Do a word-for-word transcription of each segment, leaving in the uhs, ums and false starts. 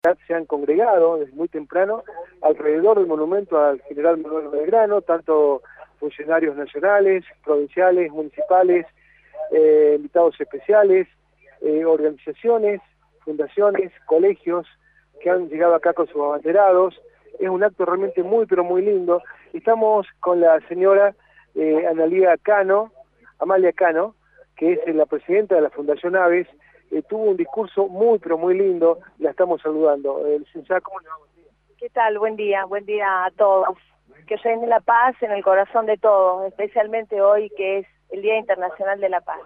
se han congregado desde muy temprano alrededor del monumento al general Manuel Belgrano, tanto funcionarios nacionales, provinciales, municipales, eh, invitados especiales, eh, organizaciones, fundaciones, colegios que han llegado acá con sus abanderados. Es un acto realmente muy, pero muy lindo. Estamos con la señora eh, Analía Cano, Amalia Cano, que es la presidenta de la Fundación Aves. Eh, tuvo un discurso muy, pero muy lindo. La estamos saludando. Eh, licenciada, ¿cómo le va? Buen día. ¿Qué tal? Buen día, buen día a todos. Que llenen la paz en el corazón de todos, especialmente hoy que es el Día Internacional de la Paz.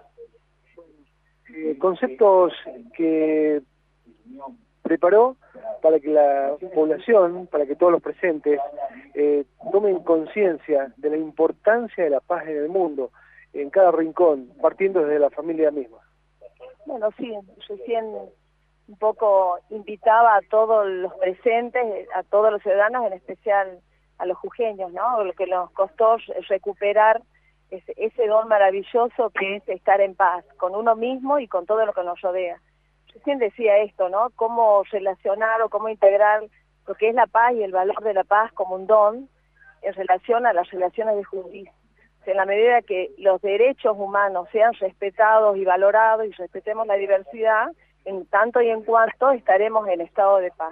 Eh, conceptos que preparó para que la población, para que todos los presentes eh, tomen conciencia de la importancia de la paz en el mundo, en cada rincón, partiendo desde la familia misma. Bueno, sí, recién un poco invitaba a todos los presentes, a todos los ciudadanos, en especial a los jujeños, ¿no? Lo que nos costó recuperar ese, ese don maravilloso que es estar en paz, con uno mismo y con todo lo que nos rodea. Recién decía esto, ¿no? Cómo relacionar o cómo integrar lo que es la paz y el valor de la paz como un don en relación a las relaciones de justicia. O sea, en la medida que los derechos humanos sean respetados y valorados y respetemos la diversidad, en tanto y en cuanto estaremos en estado de paz.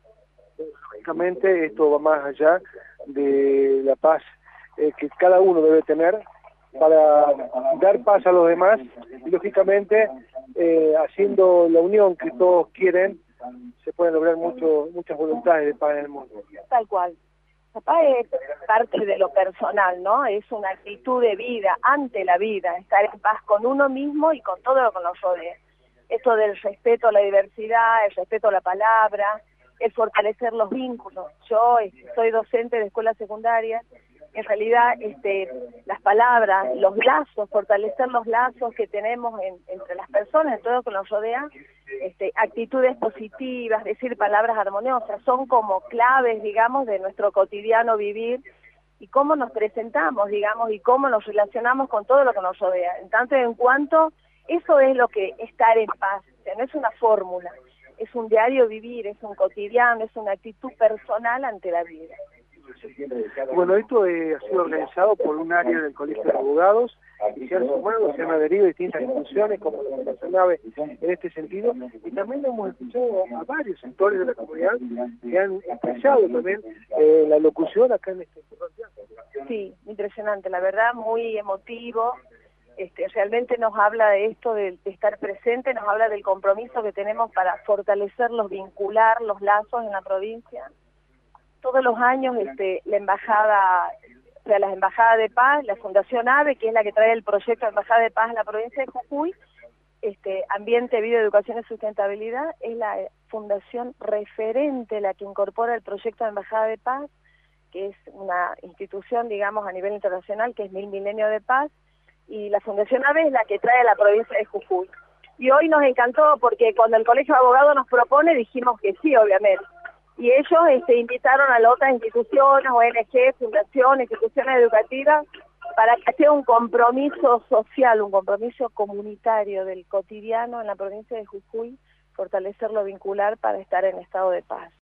Lógicamente esto va más allá de la paz eh, que cada uno debe tener para dar paz a los demás y lógicamente eh, haciendo la unión que todos quieren se pueden lograr mucho, muchas voluntades de paz en el mundo. Tal cual. La paz es parte de lo personal, ¿no? Es una actitud de vida, ante la vida, estar en paz con uno mismo y con todo lo que nos rodea. Esto del respeto a la diversidad, el respeto a la palabra, el fortalecer los vínculos. Yo este, soy docente de escuela secundaria, en realidad este, las palabras, los lazos, fortalecer los lazos que tenemos en, entre las personas, en todo lo que nos rodea, este, actitudes positivas, decir palabras armoniosas, son como claves, digamos, de nuestro cotidiano vivir y cómo nos presentamos, digamos, y cómo nos relacionamos con todo lo que nos rodea. En tanto y en cuanto, eso es lo que estar en paz, o sea, no es una fórmula, es un diario vivir, es un cotidiano, es una actitud personal ante la vida. Bueno, esto eh, ha sido organizado por un área del Colegio de Abogados y se han sumado, se han adherido distintas instituciones como la Fundación Aves en este sentido, y también hemos escuchado a varios sectores de la comunidad que han expresado también eh, la locución acá en este importante. Sí, impresionante, la verdad, muy emotivo. Este, realmente nos habla de esto, de, de estar presente, nos habla del compromiso que tenemos para fortalecerlos, vincular los lazos en la provincia. Todos los años este, la embajada, o sea, las embajadas de paz, la Fundación AVE, que es la que trae el proyecto de embajada de paz en la provincia de Jujuy, este, Ambiente, Vida, Educación y Sustentabilidad, es la fundación referente, la que incorpora el proyecto de embajada de paz, que es una institución, digamos, a nivel internacional, que es Mil Milenio de Paz, y la Fundación AVE es la que trae a la provincia de Jujuy. Y hoy nos encantó porque cuando el Colegio de Abogados nos propone, dijimos que sí, obviamente. Y ellos este, invitaron a las otras instituciones, O N G, fundaciones, instituciones educativas, para que sea un compromiso social, un compromiso comunitario del cotidiano en la provincia de Jujuy, fortalecerlo vincular para estar en estado de paz.